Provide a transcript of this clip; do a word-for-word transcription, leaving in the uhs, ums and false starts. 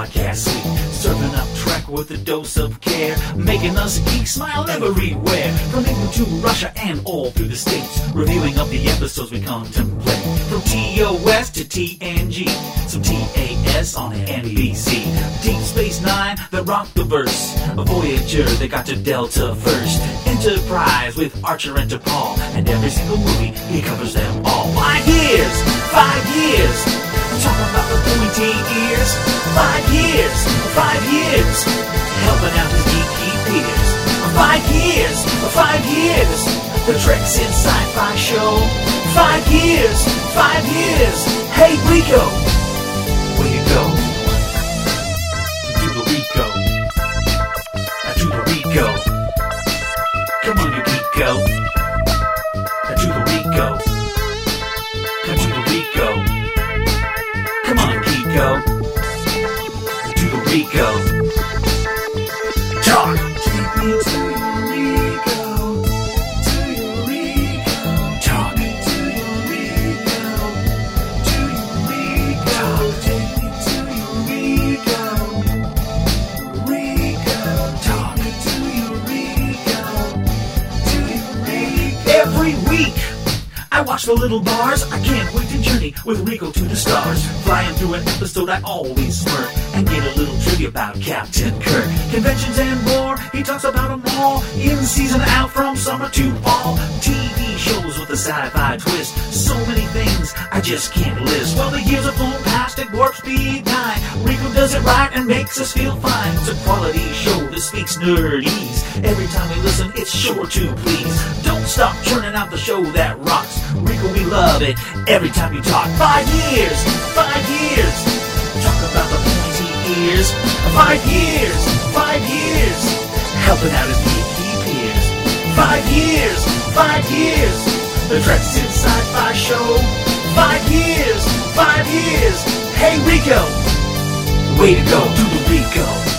podcast suite. Serving up track with a dose of care, making us geeks smile everywhere. From England to Russia and all through the States, reviewing up the episodes we contemplate. From T O S to T N G, some T A S on N B C. Deep Space Nine that rocked the verse. A Voyager that got to Delta first. Enterprise with Archer and DePaul, and every single movie he covers them all. Five years, five years, talking about the pointy ears. Five years, five years, helping out his geeky peers. Five years, five years, the Treks in Sci-Fi Show. Five years, five years, hey Rico, where you go? Do the Rico, now do the Rico. Come on, you Rico, now do the Rico, now do the Rico. Come on, Kiko, do the Rico. Talk. Take me to Eureka, to Eureka. Talk. To Eureka, to Eureka. Take me to Eureka, Eureka. Talk. To Eureka, to Eureka. Every week I watch the little bars. I can't wait to journey with Rico to the stars. Flying through an episode, I always smirk and get a little trivia about Captain Kirk. Conventions and more, he talks about them all. In season, out from summer to fall. T V shows with a sci-fi twist. So many things I just can't list. Well, the years have flown past at warp speed nine. Rico does it right and makes us feel fine. It's a quality show that speaks nerdese. Every time we listen, it's sure to please. Don't stop churning out the show that rocks. Rico, we love it every time you talk. Five years, five years, talk about the pointy ears. Five years, five years, helping out his geeky peers. Five years, five years, the Treks in Sci-Fi Show. Five years, five years, hey Rico, way to go, do the Rico.